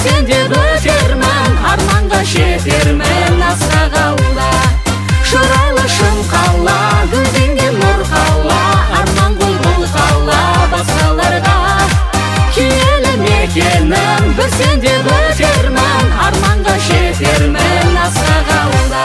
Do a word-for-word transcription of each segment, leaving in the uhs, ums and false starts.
сен деп өтермін, арманға жетермін асқақ алда. Шырайлы шым қала, гүлденген нұр қала, арман ғой бұл қала басқаларға. Киелі мекенім, бір сен деп өтермін, арманға жетермін асқақ алда.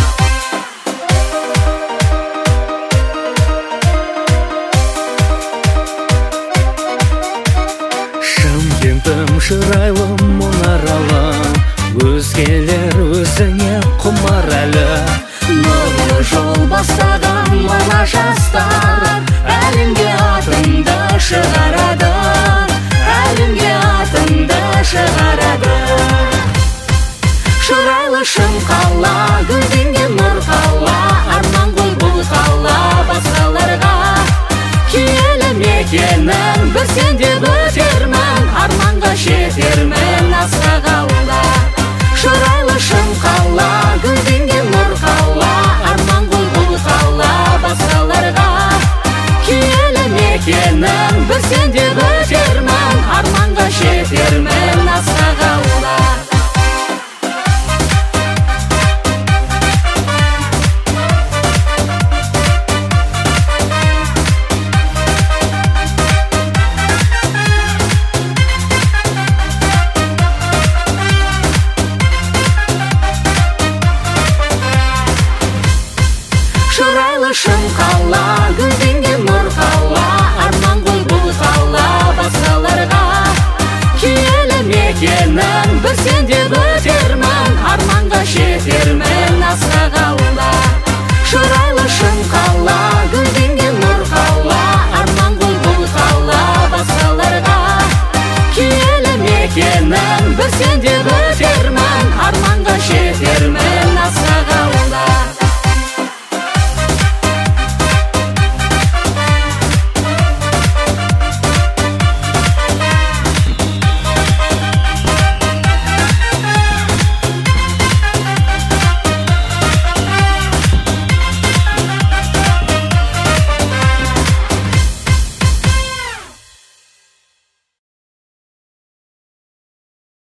Шымкентім шырайлы мұнаралы, өзгелер өзіңе құмар әлі. Нұрлы жол бастаған бала жастар, әлемге атыңды шығарады, әлемге атыңды шығарады. Шырайлы шым қала, гүлденген нұр қала, арман ғой бұл қала басқаларға. Киелі мекенім, бір сен деп өтермін, арманға жетермін асқақ алда. Шырайлы шым қала, гүлденген нұр қала, арман ғой бұл қала басқаларға. Киелі мекенім, бір сен деп өтермін, арманға жетермін асқақ алда. Шырайлы шым қала,